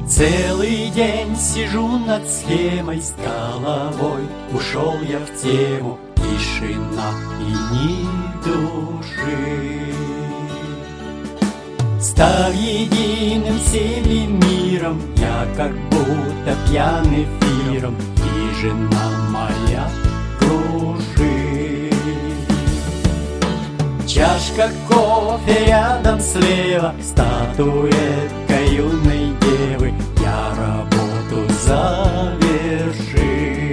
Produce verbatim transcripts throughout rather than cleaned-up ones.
Целый день сижу над схемой с головой, ушел я в тему, тишина и ни души. Став единым всем миром, я как будто пьян эфиром, и жена моя кружит. Чашка кофе рядом слева, статуэтка юной девы, я работу завершил.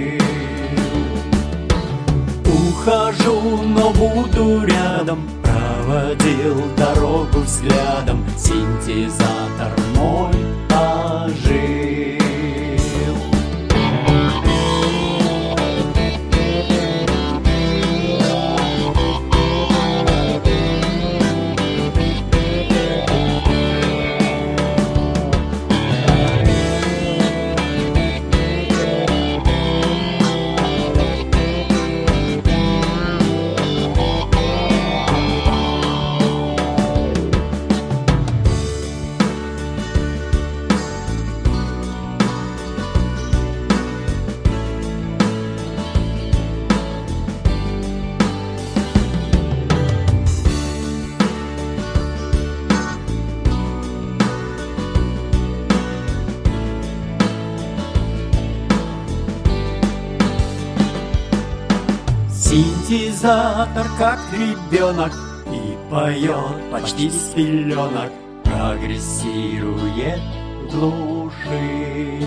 Ухожу, но буду рядом, проводил дорогу взглядом, синтезатор мой ожил. Синтезатор, как ребенок, и поет почти с пеленок, прогрессирует в глуши.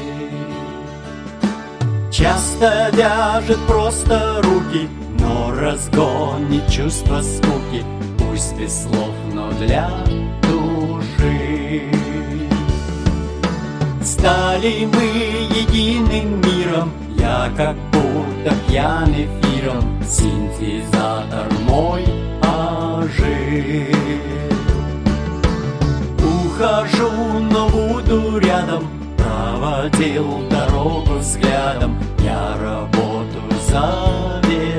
Часто вяжет просто руки, но разгонит чувство скуки, пусть без слов, но для души. Стали мы единым миром, я как будто пьян эфиром, синтезатор мой ожил. Ухожу, но буду рядом, проводил дорогу взглядом, я работу завершил.